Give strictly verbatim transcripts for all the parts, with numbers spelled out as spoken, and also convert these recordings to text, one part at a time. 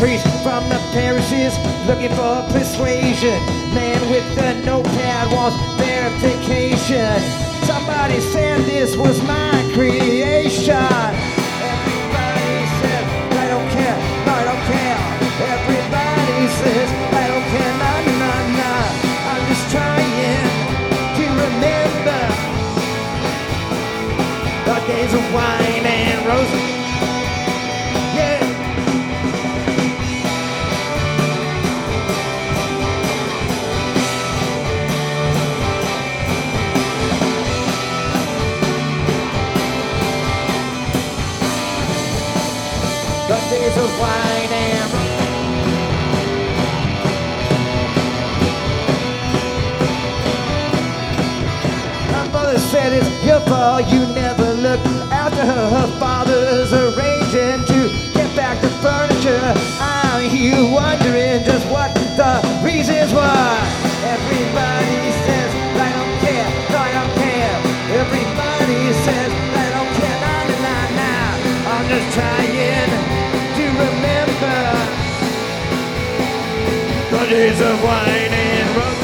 priest from the parishes looking for persuasion. Man with the notepad wants verification. Somebody said this was my creation. Everybody says, I don't care, no, I don't care. Everybody says, I don't care, nah, nah, nah. I'm just trying to remember the days of wine and roses. The days of wine and my mother said it's your fault you never looked after her. Her father's arranging to get back the furniture. I'm here wondering just what the reasons were. Everybody says I don't care, no I don't care. Everybody says I don't care, nah nah nah nah. I'm just trying remember the days of wine and roses.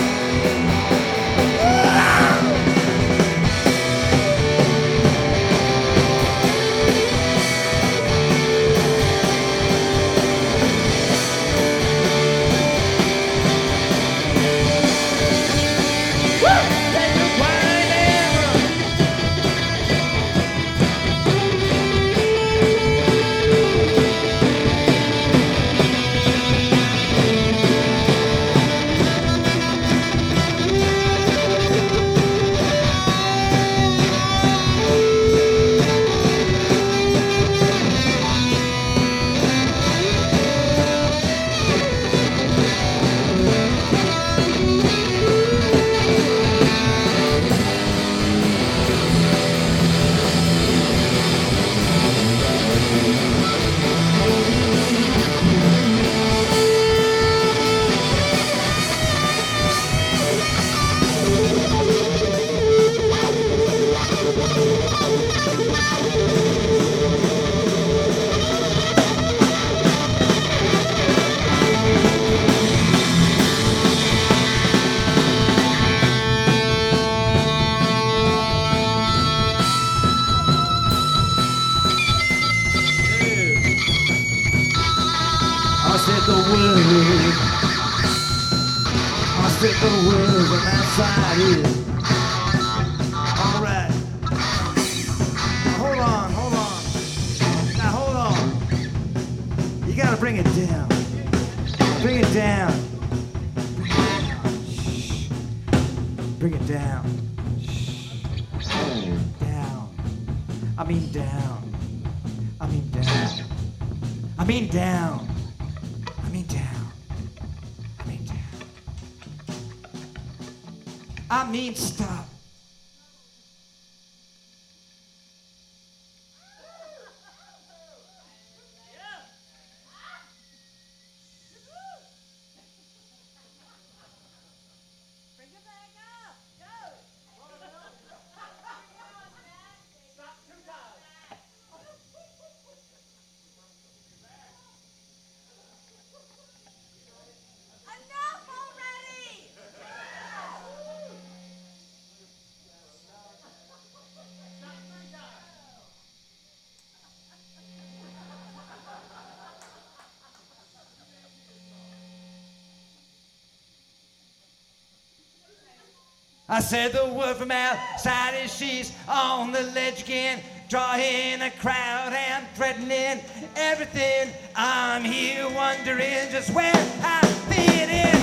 I said the word from outside as she's on the ledge again, drawing a crowd and threatening everything. I'm here wondering just where I fit in.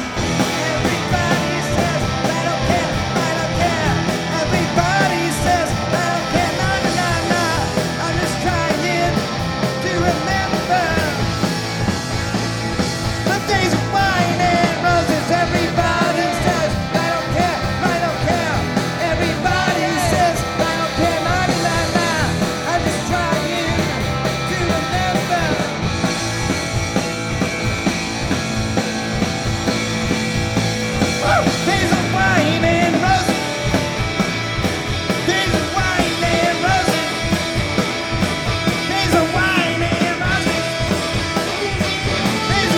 Everybody says I don't care, I don't care. Everybody says I don't care, nah, nah, nah, nah. I'm just trying to remember the days of wine and roses. Everybody says I don't care. Days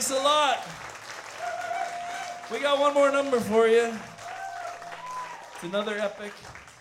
Thanks a lot. We got one more number for you. It's another epic.